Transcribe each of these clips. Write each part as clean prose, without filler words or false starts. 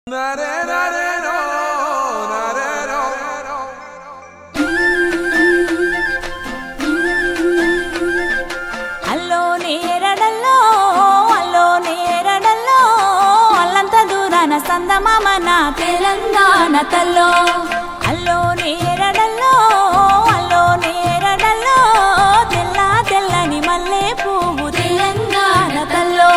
అల్లో నేరడల్లో అల్లంత దూరాన సందమామ నా తెలంగాణ తల్లో అల్లో నేరడల్లో తెల్ల తెల్లని మల్లె పువ్వు తెలంగాణ తల్లో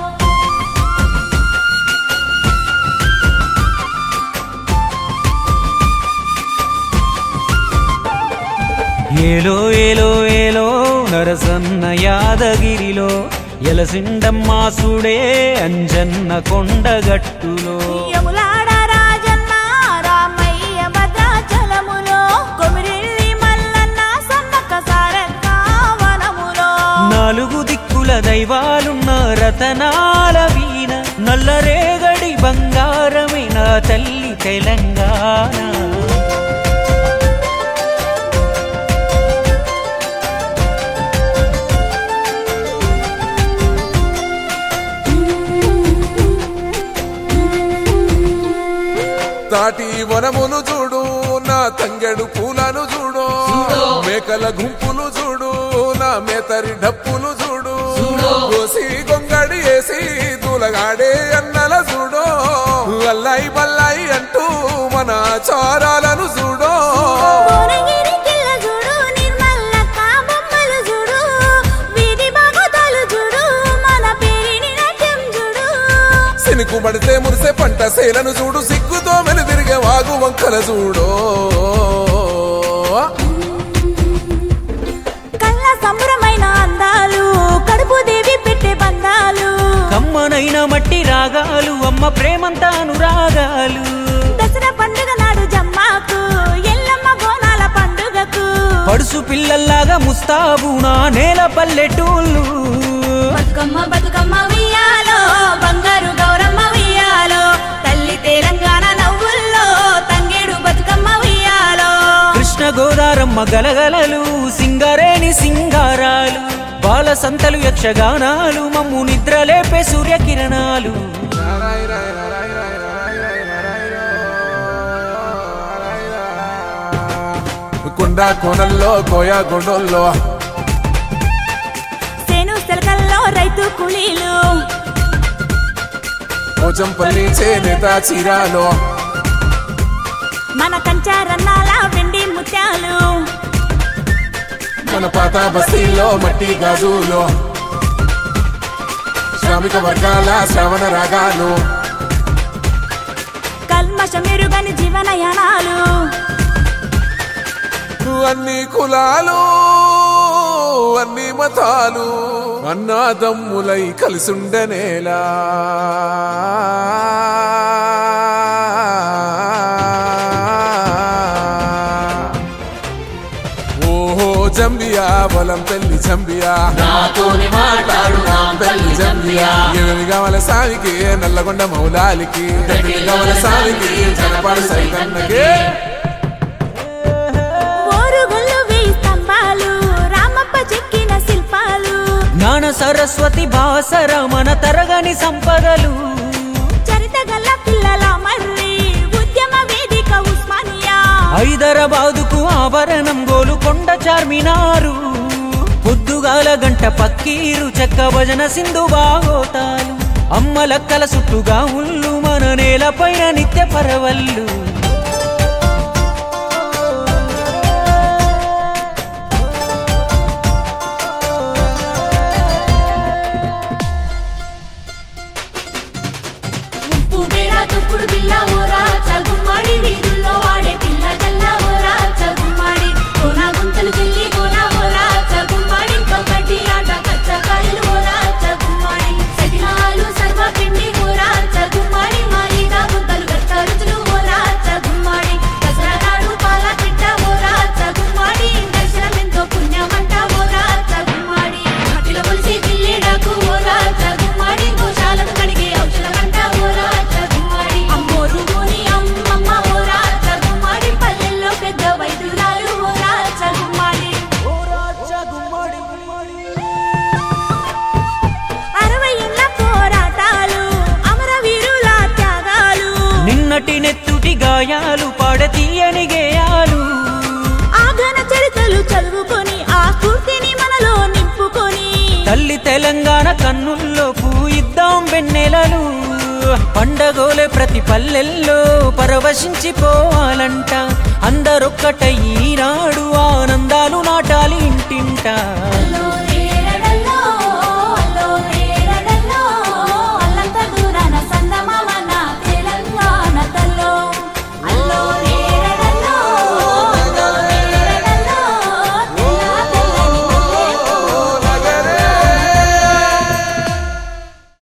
ఏలో ఏలో ఏలో నరసన్న యాదగిరిలో ఎలసిండమ్మ సుడే అంజన్న కొండగట్టులో యములాడ రాజన్న రామయ్య భద్రాచలములో కొమిరెల్లి మల్లన్న సమ్మక్క సారక్క వనములో నాలుగు దిక్కుల దైవాలున్న రతనాల వీణ నల్లరేగడి బంగారమైన తల్లి తెలంగాణ తాటి వనమును చూడు నా తంగెడు పూలను చూడు మేకల గుంపులు చూడు నా మేతరి డప్పులు చూడు కోసి గొంగడి వేసి దూలగాడే అన్నల చూడు అల్లాయి బల్లాయి అంటూ మన చారాలను చూడు సినుకు పడితే మురిసే పంట సేలను చూడు సిగ్గుతో మెలు తిరిగే వాగు వంకల చూడు కళ్ళ సంబరమైన అందాలు కడుపు దేవి పెట్టే బంధాలు కమ్మనైన మట్టి రాగాలు అమ్మ ప్రేమంతా అనురాగాలు దసరా పండుగ నాడు జమ్మాకు ఎల్లమ్మ బోనాల పండుగకు పడుసు పిల్లల్లాగా ముస్తాబు నా నేల పల్లెటూళ్ళు బతుకమ్మ బతుకమ్మ వియ్యాలో బంగారు గౌరమ్మ వియ్యాలో తల్లి తెలంగాణ నవ్వుల్లో తంగేడు బతుకమ్మ వియ్యాలో కృష్ణ గోదారమ్మ గలగలలు సింగరేణి సింగారాలు బాల సంతలు యక్షగానాలు మమ్ము నిద్రలేపే సూర్యకిరణాలు కొండ కోనల్లో కోయా కొండల్లో సెలకల్లో రైతు కూలీలు పోచంపల్లి చేనేత చీరాలో మన కంచారన్నాల వెండి ముత్యాలు మన పాత బస్తీల్లో మట్టి గాజులో శ్రామిక వర్గాల శ్రవణ రాగాలు కల్మషమెరుగని జీవనయానాలు అన్ని కులాలు అన్ని మతాలు అన్నాదమ్ములై కలిసుండనేలా ఓహో జంబియా బలం తల్లి జంబియా నాతోని మాట్లాడు నా తల్లి జంబియా ఏమి కావాల సామికి నల్లగొండ మౌలాలికి కావాల సామికి జనపాడు సైతన్నకి జ్ఞాన సరస్వతి భాసర మన తరగని సంపదలు చరితగల్ల పిల్లల మర్రి ఉద్యమ వేదిక ఉస్మానియా హైదరాబాదుకు ఆభరణం గోలుకొండ చార్మినారు పొద్దుగాల గంట పక్కీరు చెక్క భజన సింధు బాగోతాలు అమ్మలక్కల సుట్టుగా ఉల్లు మన నేలపైన నిత్య పరవళ్ళు తుప్పుడు పిల్ల ఓరా చగుమ్మాడి వీధుల్లో వాడే పిల్ల జల్ల ఓరా చగుమ్మాడి కోనా గుంతలు చెల్లి కోనా ఓరా చగుమ్మాడి కబడ్డీ ఆట కచ్చకాయలు ఓరా చగుమ్మాడి సకినాలు సర్వ పిండి ఓరా చగుమ్మాడి మాలిగా గుంతలు గట్ట రుచులు ఓరా చగుమ్మాడి దసరాడు పాల పిట్ట ఓరా చగుమ్మాడి దర్శనమెంతో పుణ్యమంట ఓరా చగుమ్మాడి మట్టిలో కొలిసి పిల్లేడాకు ఓరా చగుమ్మాడి దోషాలను కడిగే ఔషధమంట ఓరా చగుమ్మాడి అమ్మోరు నిన్నటి నెత్తుటి గాయాలు పాడతీయని గేయాలు ఆఘన చరిత్రలు చదువుకొని ఆ స్ఫూర్తిని మనలో నింపుకొని తల్లి తెలంగాణ కన్నుల్లో పూయిద్దాం వెన్నెలలు పండగోలే ప్రతి పల్లెల్లో పరవశించిపోవాలంట అందరొక్కటై ఈనాడు ఆ